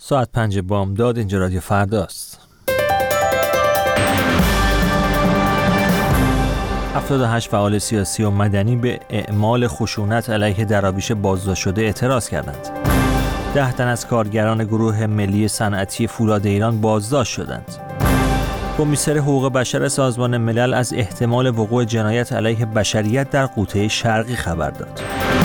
ساعت 5 بامداد. اینجا رادیو فرداست. 78 فعال سیاسی و مدنی به اعمال خشونت علیه دراویش بازداشت شده اعتراض کردند. 10 تن از کارگران گروه ملی صنعتی فولاد ایران بازداشت شدند. کمیسر حقوق بشر سازمان ملل از احتمال وقوع جنایت علیه بشریت در غوطه شرقی خبر داد.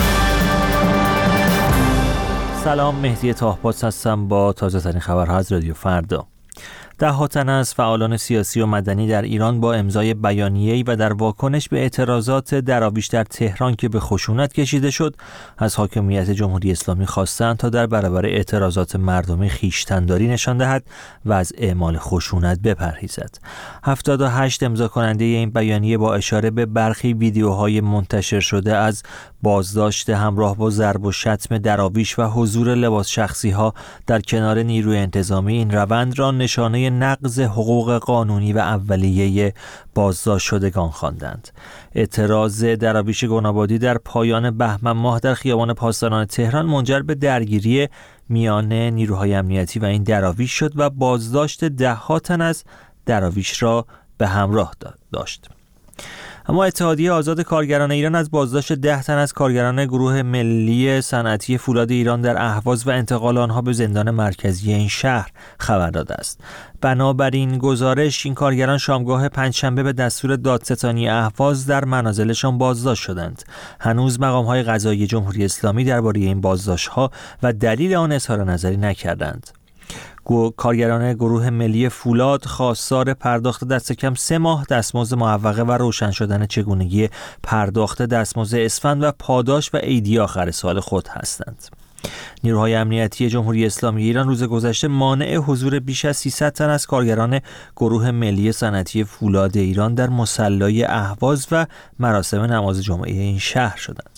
سلام، مهدی طاهپاس هستم با تازه ترین خبرها از رادیو فردا. 10 تن از فعالان سیاسی و مدنی در ایران با امضای بیانیه‌ای و در واکنش به اعتراضات دراویش در تهران که به خشونت کشیده شد، از حاکمیت جمهوری اسلامی خواستند تا در برابر اعتراضات مردمی خویشتن‌داری نشان دهد و از اعمال خشونت بپرهیزد. 78 امضا کننده این بیانیه با اشاره به برخی ویدیوهای منتشر شده از بازداشت همراه با ضرب و شتم دراویش و حضور لباس شخصی‌ها در کنار نیروی انتظامی این روند را نشانه نقض حقوق قانونی و اولیه بازداشت شدگان خواندند. اعتراض دراویش گنابادی در پایان بهمن ماه در خیابان پاسداران تهران منجر به درگیری میان نیروهای امنیتی و این دراویش شد و بازداشت 10 تن از دراویش را به همراه داشت. اما اتحادیه آزاد کارگران ایران از بازداشت 10 تن از کارگران گروه ملی صنعتی فولاد ایران در اهواز و انتقال آنها به زندان مرکزی این شهر خبر داده است. بنابراین گزارش، این کارگران شامگاه پنجشنبه به دستور دادستانی اهواز در منازلشان بازداشت شدند. هنوز مقام‌های قضایی جمهوری اسلامی درباره این بازداشت‌ها و دلیل آن اظهار نظری نکردند. کارگران گروه ملی فولاد خواستار پرداخت دست کم 3 ماه دستمزد معوقه و روشن شدن چگونگی پرداخت دستمزد اسفند و پاداش و عیدی آخر سال خود هستند. نیروهای امنیتی جمهوری اسلامی ایران روز گذشته مانع حضور بیش از 300 تن از کارگران گروه ملی صنعتی فولاد ایران در مصلی اهواز و مراسم نماز جمعه این شهر شدند.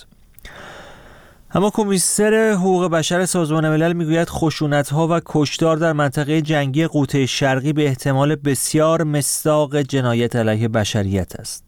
اما کمیسر حقوق بشر سازمان ملل میگوید خشونت‌ها و کشتار در منطقه جنگی غوطه شرقی به احتمال بسیار مصداق جنایت علیه بشریت است.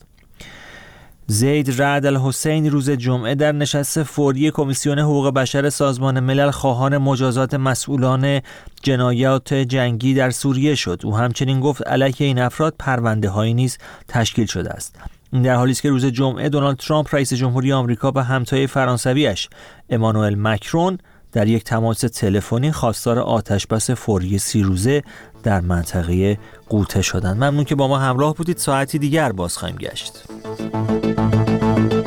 زید رعد الحسین روز جمعه در نشست فوری کمیسیون حقوق بشر سازمان ملل خواهان مجازات مسئولان جنایات جنگی در سوریه شد. او همچنین گفت علیه این افراد پرونده‌هایی نیز تشکیل شده است. این در حالی است که روز جمعه دونالد ترامپ رئیس جمهوری آمریکا و همتای فرانسویش امانوئل مکرون در یک تماس تلفنی خواستار آتشبس فوری 30 روزه در منطقه غوطه شدند. ممنون که با ما همراه بودید. ساعتی دیگر باز خواهیم گشت.